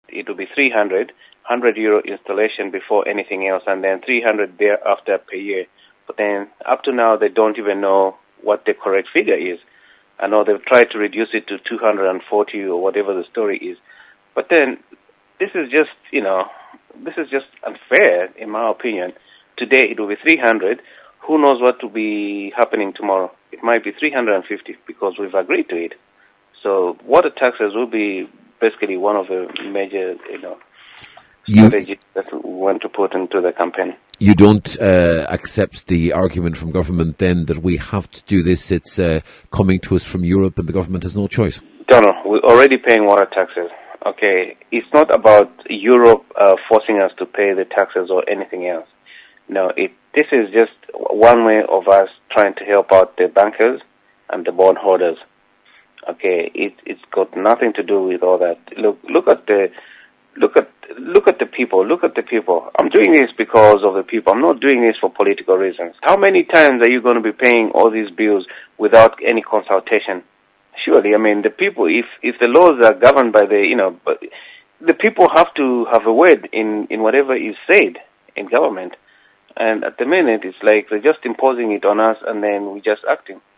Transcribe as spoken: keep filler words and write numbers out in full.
it will be three hundred, one hundred euro installation before anything else, and then three hundred thereafter per year. But then up to now, they don't even know what the correct figure is. I know they've tried to reduce it to two hundred forty or whatever the story is. But then this is just, you know, this is just unfair, in my opinion. Today it will be three hundred. Who knows what will be happening tomorrow? It might be three hundred fifty because we've agreed to it. So water taxes will be basically one of the major, you know, strategies that we want to put into the campaign. You don't uh, accept the argument from government then that we have to do this, it's uh, coming to us from Europe and the government has no choice? No, no, we're already paying water taxes. Okay, it's not about Europe uh, forcing us to pay the taxes or anything else. No, it, this is just one way of us trying to help out the bankers and the bondholders. Okay, it, it's got nothing to do with all that. Look, look at the, look at, look at the people. Look at the people. I'm doing this because of the people. I'm not doing this for political reasons. How many times are you going to be paying all these bills without any consultation? Surely, I mean, the people. If if the laws are governed by the, you know, but the people have to have a word in in whatever is said in government. And at the minute, it's like they're just imposing it on us, and then we're just acting.